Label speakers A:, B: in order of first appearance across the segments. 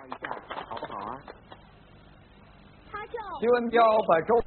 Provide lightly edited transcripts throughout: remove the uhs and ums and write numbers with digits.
A: 绍一下，好不好啊？
B: 他叫
C: 徐文彪把周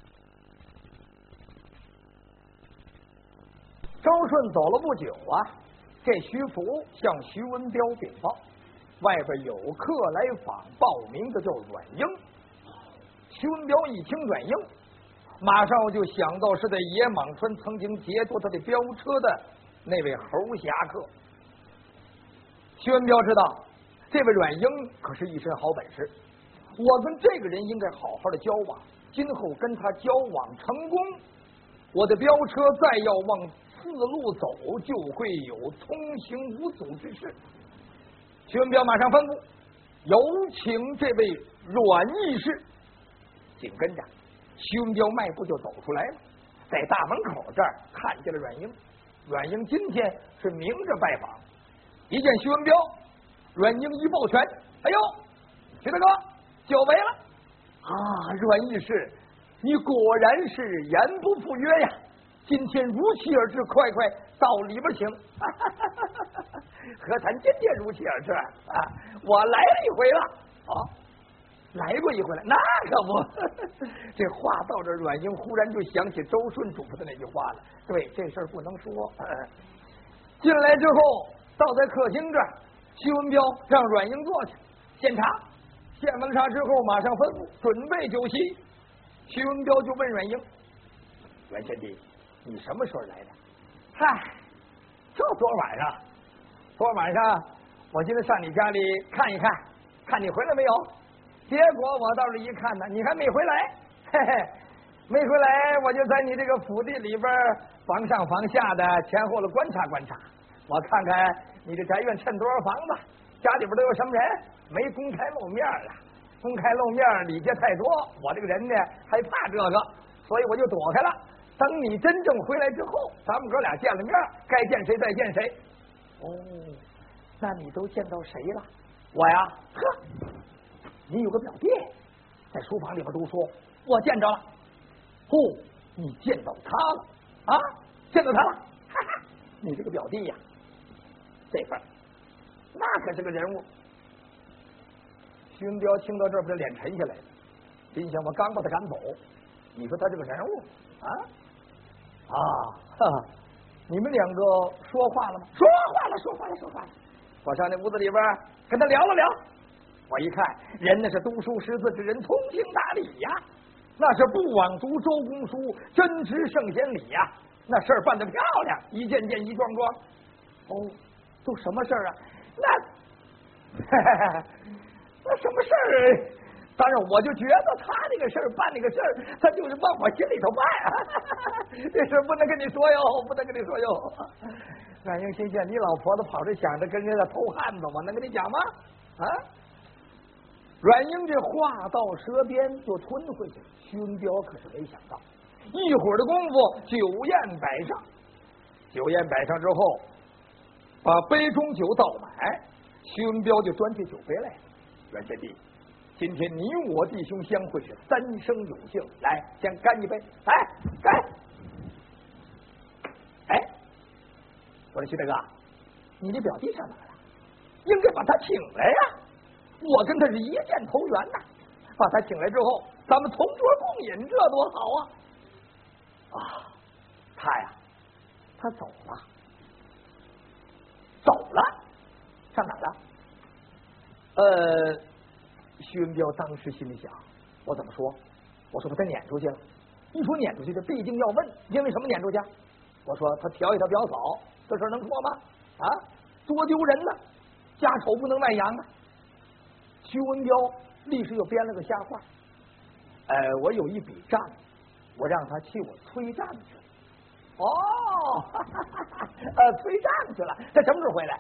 C: 顺走了不久啊，这徐福向徐文彪禀报，外边有客来访，报名的叫阮英。徐文彪一听阮英，马上就想到是在野蟒川曾经劫夺他的飙车的那位猴侠客。徐文彪知道这位阮英可是一身好本事，我跟这个人应该好好的交往，今后跟他交往成功，我的飙车再要往四路走，就会有通行无阻之事。徐文彪马上吩咐，有请这位阮义士。紧跟着徐文彪迈步就走出来了，在大门口这儿看见了阮英。阮英今天是明着拜访，一见徐文彪，阮英一抱拳，哎呦，徐大哥久违了啊！阮义士，你果然是言不负约呀，今天如期而至，快快到里边请。何谈今天如期而至啊？我来了一回了啊，来过一回了，那可不。这话到这，阮英忽然就想起周顺嘱咐的那句话了。对，这事儿不能说。进来之后，到在客厅这儿，徐文彪让阮英坐下，献茶。献完了茶之后，马上吩咐准备酒席。徐文彪就问阮英：“阮贤弟，你什么时候来的？”“嗨，就昨晚上。昨晚上我今天上你家里看一看，看你回来没有。结果我到这一看呢，你还没回来，嘿嘿，没回来，我就在你这个府邸里边房上房下的前后的观察观察，我看看你这宅院趁多少房子，家里边都有什么人，没公开露面啊。公开露面礼节太多，我这个人呢还怕这个，所以我就躲开了。等你真正回来之后，咱们哥俩见了面，该见谁再见谁。”“哦，那你都见到谁了？”“我呀，呵，你有个表弟，在书房里边读书，我见着了。”“哦，你见到他了啊？见到他了？哈哈，你这个表弟呀，这份那可是个人物。”徐文彪听到这儿，把脸沉下来了，心想：我刚把他赶走，你说他这个人物啊？哈，你们两个说话了吗？说话了。我上那屋子里边跟他聊了聊，我一看人那是读书识字之人，通情达理呀，那是不枉读周公书，真知圣贤礼呀，那事儿办得漂亮，一件件一桩桩。哦，都什么事儿啊？那什么事儿？当然，我就觉得他那个事儿办那个事儿，他就是往我心里头办啊。这事不能跟你说哟，不能跟你说哟。阮英心想，你老婆子跑这想着跟人家偷汉子，我能跟你讲吗？啊！阮英这话到舌边就吞回去了。徐文彪可是没想到，一会儿的功夫，酒宴摆上。酒宴摆上之后，把杯中酒倒满，徐文彪就端起酒杯来了。阮贤弟，今天你我弟兄相会是三生有幸，来，先干一杯，来干！哎，我说徐大哥，你的表弟上哪了？应该把他请来呀！我跟他是一见投缘呐，把他请来之后，咱们同桌共饮，这多好啊！啊，他呀，他走了，上哪了？徐文彪当时心里想，我怎么说？我说把他撵出去了。一说撵出去，这必定要问，因为什么撵出去？我说他调一调表嫂，这事能说吗？啊，多丢人呢！家丑不能外扬啊！徐文彪立时又编了个瞎话，我有一笔账，我让他替我催账去了。哦，催账去了，他什么时候回来？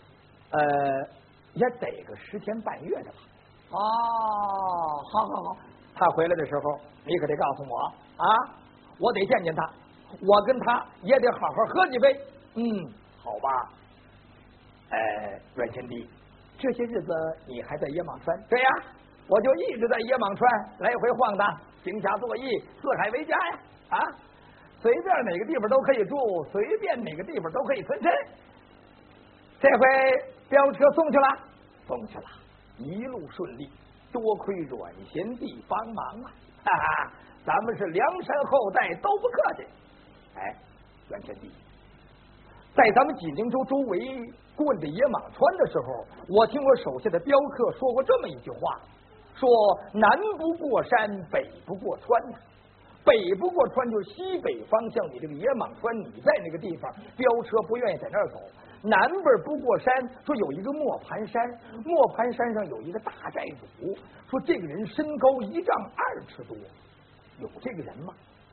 C: 也得个10天半月的吧。哦，好，他回来的时候，你可得告诉我啊，我得见见他，我跟他也得好好喝几杯。好吧。阮贤弟，这些日子你还在野蟒川？对呀，我就一直在野蟒川来回晃荡，行侠作义，四海为家呀！啊，随便哪个地方都可以住，随便哪个地方都可以存身。这回飙车送去了，送去了。 一路顺利，多亏阮贤弟帮忙啊！哈哈，咱们是梁山后代，都不客气。哎，阮贤弟，在咱们济宁州周围过的野蟒川的时候，我听我手下的镖客说过这么一句话，说南不过山，北不过川呐。北不过川就是西北方向，你这个野蟒川，你在那个地方，镖车不愿意在那儿走。南边不过山，说有一个磨盘山，磨盘山上有一个大寨主，说这个人身高1丈2尺多，有这个人吗？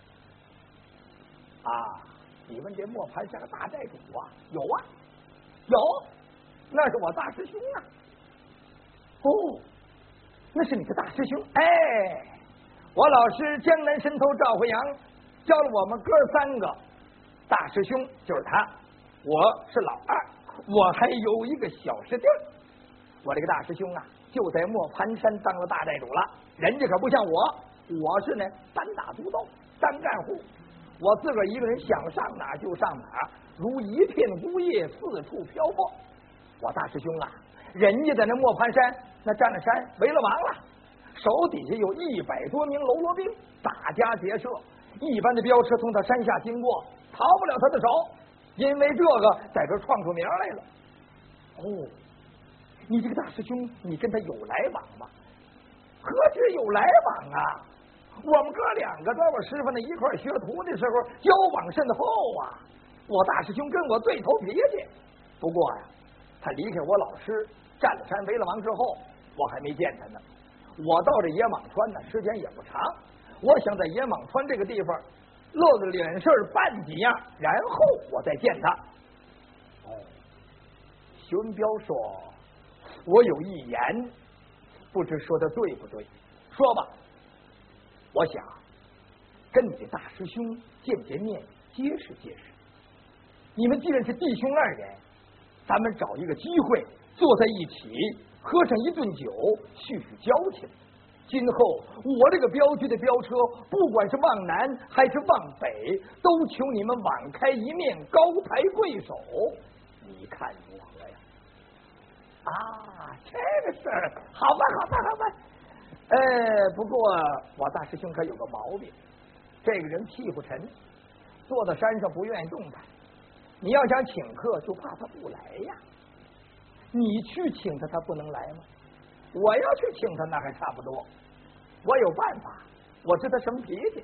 C: 啊，你们这磨盘山的大寨主啊，有啊，有，那是我大师兄啊。哦，那是你的大师兄，哎。我老师江南神头赵慧阳教了我们哥3个，大师兄就是他，我是老二，我还有一个小师弟。我这个大师兄啊，就在磨盘山当了大寨主了。人家可不像我是呢单打独斗单干户，我自个儿一个人想上哪就上哪，如一片孤叶四处漂泊。我大师兄啊，人家在那磨盘山那占了山围了王了。手底下有100多名喽啰兵，打家劫舍，一般的镖车从他山下经过，逃不了他的手，因为这个在这闯出名来了。哦，你这个大师兄，你跟他有来往吗？何止有来往啊！我们哥2个在我师傅那一块学徒的时候，交往甚厚啊。我大师兄跟我对头脾气，不过呀，他离开我老师，占了山为了王之后，我还没见他呢。我到这野蟒川呢，时间也不长，我想在野蟒川这个地方露个脸事办几样，然后我再见他。哦，徐文彪说，我有一言，不知说的对不对，说吧。我想跟你的大师兄见面，结识结识。你们既然是弟兄2人，咱们找一个机会坐在一起，喝上一顿酒，叙叙交情。今后我这个镖局的镖车，不管是往南还是往北，都求你们网开一面，高抬贵手。你看如何呀？啊，这个事儿，好办好办好办。不过我大师兄可有个毛病，这个人屁股沉，坐在山上不愿意动弹。你要想请客，就怕他不来呀。你去请他，他不能来吗？我要去请他，那还差不多。我有办法，我知他什么脾气。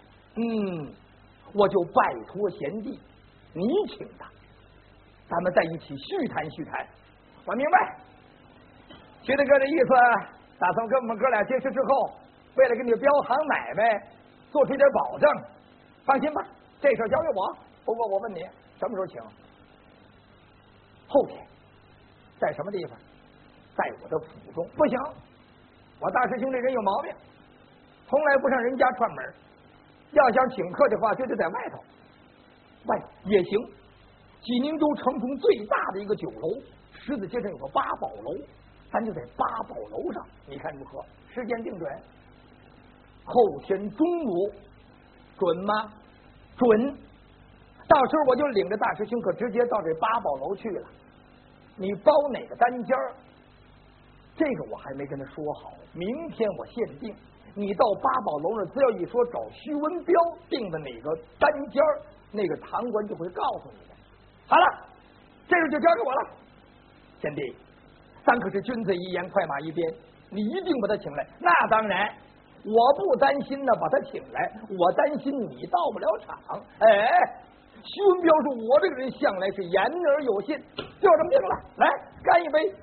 C: 我就拜托贤弟，你请他，咱们在一起叙谈叙谈。我明白，薛大哥的意思，打算跟我们哥俩结识之后，为了给你镖行买卖做出点保证。放心吧，这事交给我。不过我问你，什么时候请？后天。在什么地方？在我的府中。不行，我大师兄这人有毛病，从来不上人家串门。要想请客的话，就得在外头。外头也行。济宁州城中最大的一个酒楼，十字街上有个八宝楼，咱就在八宝楼上，你看如何？时间定准，后天中午，准吗？准。到时候我就领着大师兄，可直接到这八宝楼去了。你包哪个单间儿？这个我还没跟他说好，明天我限定。你到八宝楼上，只要一说找徐文彪定的哪个单间儿，那个堂官就会告诉你的。好了，这事就交给我了。贤弟，咱可是君子一言，快马一鞭，你一定把他请来。那当然，我不担心呢，把他请来，我担心你到不了场。徐文彪说：“我这个人向来是言而有信，就这么定了。来，干一杯。”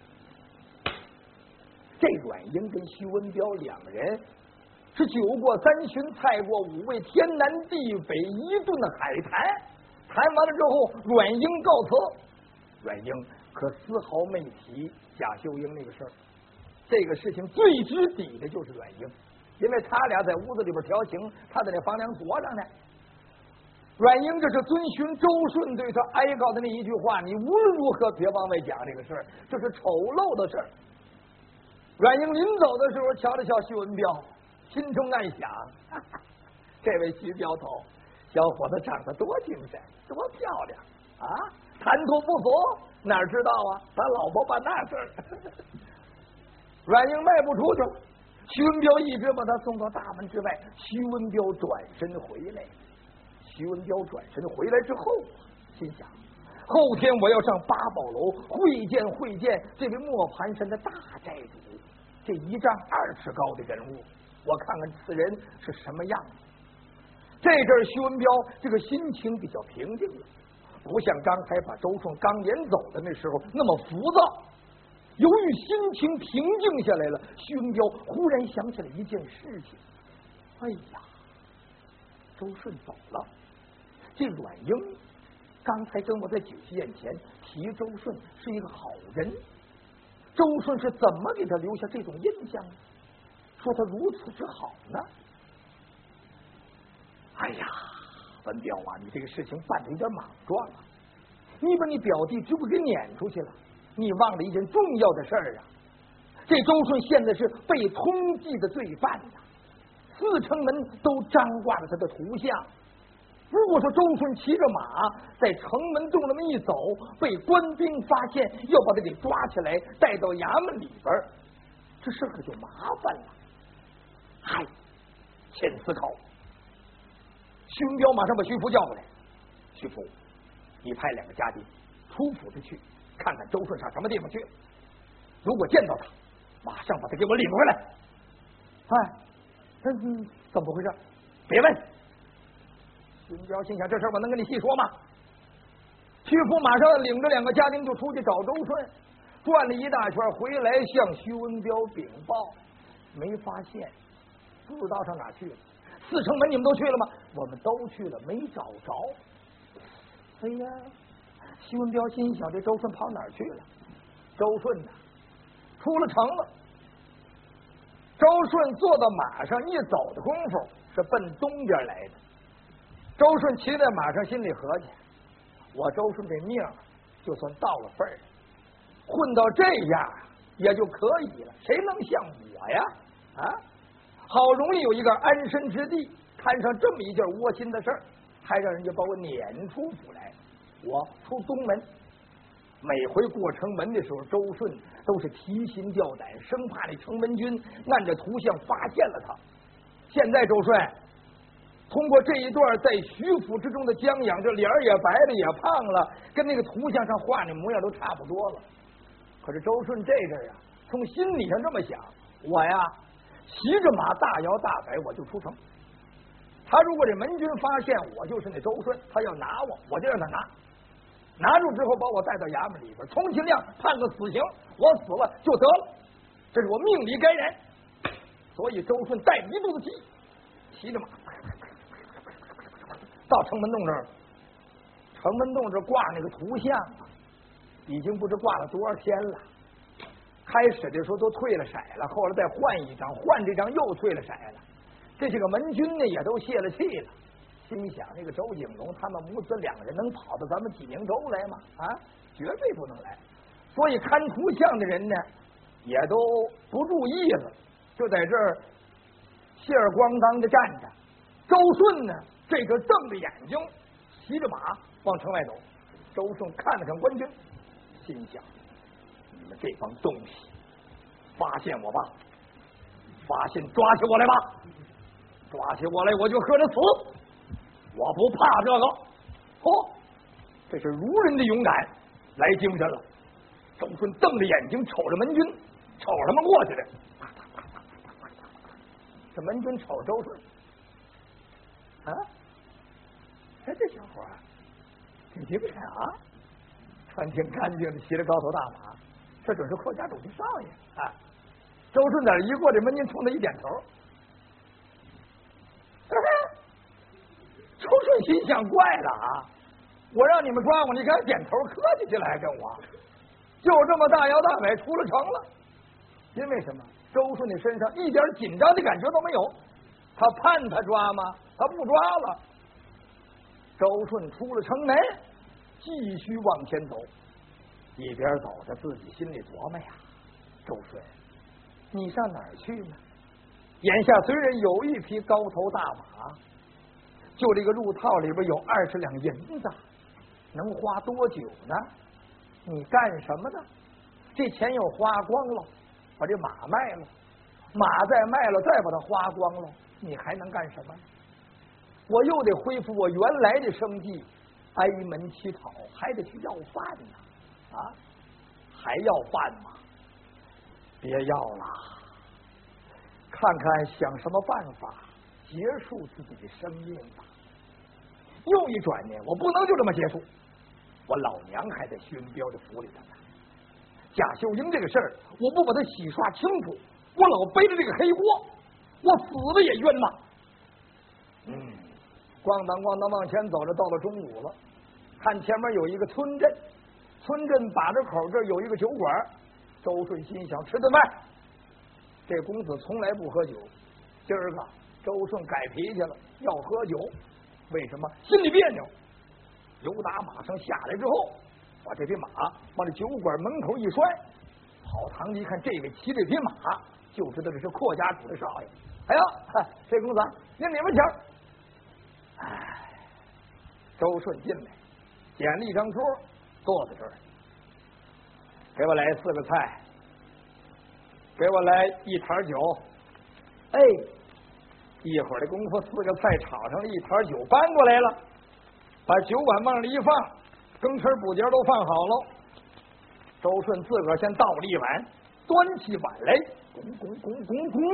C: 这阮英跟徐文彪两人是酒过3巡，菜过5味，天南地北一顿海谈。谈完了之后，阮英告辞。阮英可丝毫没提贾秀英那个事儿。这个事情最知底的就是阮英，因为他俩在屋子里边调情，他在那房梁垛上呢。阮英这是遵循周顺对他哀告的那一句话，你无论如何别往外讲这个事儿，这是丑陋的事儿。阮英临走的时候瞧了瞧徐文彪，心中暗想，哈哈，这位徐镖头小伙子长得多精神，多漂亮啊，谈吐不俗，哪知道啊，他老婆办那事儿。 阮英迈不出去了。徐文彪一直把他送到大门之外。徐文彪转身回来。徐文彪转身回来之后，心想：后天我要上八宝楼会见这位磨盘山的大寨主，这1丈2尺高的人物，我看看此人是什么样子。这阵儿徐文彪这个心情比较平静了，不像刚才把周顺刚撵走的那时候那么浮躁。由于心情平静下来了，徐文彪忽然想起了一件事情。哎呀，周顺走了，这阮英刚才跟我在酒席宴前提周顺是一个好人，周顺是怎么给他留下这种印象呢？说他如此之好呢？哎呀，文彪啊，你这个事情办得有点莽撞啊！你把你表弟直不给撵出去了，你忘了一件重要的事儿啊！这周顺现在是被通缉的罪犯呀，4城门都张挂着他的图像。如果说周顺骑着马在城门洞那么一走，被官兵发现，要把他给抓起来带到衙门里边，这事可就麻烦了。嗨，欠思考。徐文彪马上把徐福叫过来，徐福，你派2个家丁出府子去看看周顺上什么地方去了，如果见到他，马上把他给我领回来。哎，怎么回事？别问。徐文彪心想，这事我能跟你细说吗？徐福马上领着2个家丁就出去找周顺，转了一大圈回来向徐文彪禀报，没发现，不知道上哪去了。4城门你们都去了吗？我们都去了，没找着。哎呀，徐文彪心想，这周顺跑哪儿去了？周顺呐，出了城了。周顺坐到马上一走的功夫，是奔东边来的。周顺骑在马上，心里合计：我周顺这命就算到了份儿，混到这样也就可以了，谁能像我呀？啊！好容易有一个安身之地，摊上这么一件窝心的事儿，还让人家把我撵出府来。我出东门，每回过城门的时候，周顺都是提心吊胆，生怕那城门军按着图像发现了他。现在周顺通过这一段在徐府之中的将养，这脸也白了，也胖了，跟那个图像上画那模样都差不多了。可是周顺这阵啊，从心理上这么想，我呀骑着马大摇大摆我就出城。他如果这门军发现我就是那周顺，他要拿我就让他拿住之后把我带到衙门里边，充其量判个死刑，我死了就得了，这是我命里该然。所以周顺带着一肚子气，骑着马到城门洞这儿。城门洞这挂那个图像啊，已经不知挂了多少天了。开始的时候都退了色了，后来再换一张，换这张又退了色了。这几个门军呢也都泄了气了，心想那个周景龙他们母子2人能跑到咱们济宁州来吗？啊，绝对不能来。所以看图像的人呢也都不注意了，就在这儿谢儿咣当的站着。周顺呢这个瞪着眼睛，骑着马往城外走。周顺看了看官军，心想你们这帮东西，发现我吧，发现抓起我来吧，抓起我来我就和着死，我不怕这个。哦，这是如人的勇敢，来精神了。周顺瞪着眼睛瞅着门军，瞅他们过去的。这门军瞅周顺啊，哎，这小伙挺精神啊，穿挺干净的，骑着高头大马，这准是寇家主的少爷啊！周顺哪一过，这门军冲他一点头。周顺心想，怪了啊！我让你们抓我，你给我点头客气起来，还跟我就这么大摇大摆出了城了。因为什么？周顺的身上一点紧张的感觉都没有。他盼他抓吗？他不抓了。周顺出了城门，继续往前走，一边走着自己心里琢磨呀：周顺，你上哪儿去呢？眼下虽然有一匹高头大马，就这个路套里边有20两银子，能花多久呢？你干什么呢？这钱又花光了， 把这马卖了，马再卖了，再把它花光了，你还能干什么？我又得恢复我原来的生计，挨门乞讨，还得去要饭呢。啊，还要饭吗？别要了，看看想什么办法结束自己的生命吧。又一转念，我不能就这么结束，我老娘还在徐文彪的府里头呢。贾秀英这个事儿，我不把它洗刷清楚，我老背着这个黑锅，我死了也冤枉。咣当咣当往前走着，到了中午了，看前面有一个村镇，村镇把着口，这有一个酒馆。周顺心想，吃顿饭。这公子从来不喝酒，今儿个周顺改脾气了，要喝酒。为什么？心里别扭。由打马上下来之后，把这匹马往这酒馆门口一拴，跑堂一看，这位骑这匹马，就知道这是阔家主的少爷。哎呀，这公子您里面请。周顺进来，捡了一张桌，坐在这儿。给我来4个菜，给我来1坛酒。哎，一会儿的功夫，4个菜炒上了，1坛酒搬过来了，把酒碗往里一放，羹匙补节都放好了。周顺自个儿先倒了一碗，端起碗来，拱拱拱拱拱，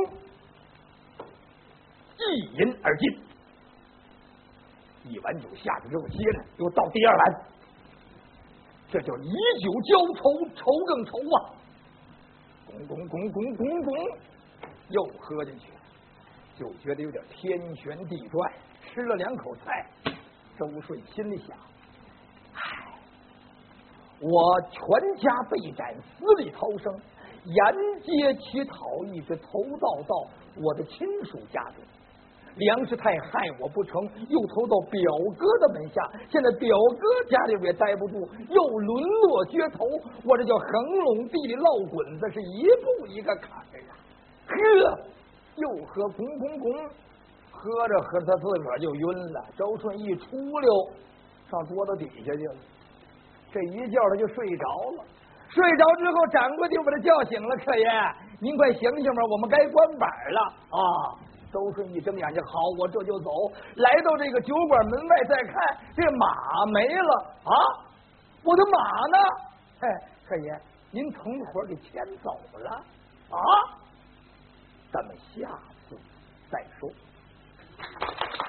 C: 一饮而尽。1碗酒下去之后，接着又倒第2碗。这叫以酒浇愁，愁更愁啊！拱拱拱拱拱拱，又喝进去了，就觉得有点天旋地转。吃了2口菜，周顺心里想：唉，我全家被斩，死里逃生，沿街乞讨，一直投到我的亲属家中。梁世泰害我不成，又投到表哥的门下，现在表哥家里也待不住，又沦落街头，我这叫横垄地里落滚子，是一步一个坎儿啊！喝，又喝，拱拱拱，喝着喝着他自个儿就晕了。周顺一出溜，上桌子底下去了，这一觉他就睡着了。睡着之后，掌柜就把他叫醒了，客爷，您快醒醒吧，我们该关板了啊！周顺一睁眼睛，好，我这就走。来到这个酒馆门外，再看这马没了啊！我的马呢？哎，客爷，您同伙给牵走了啊！咱们下次再说。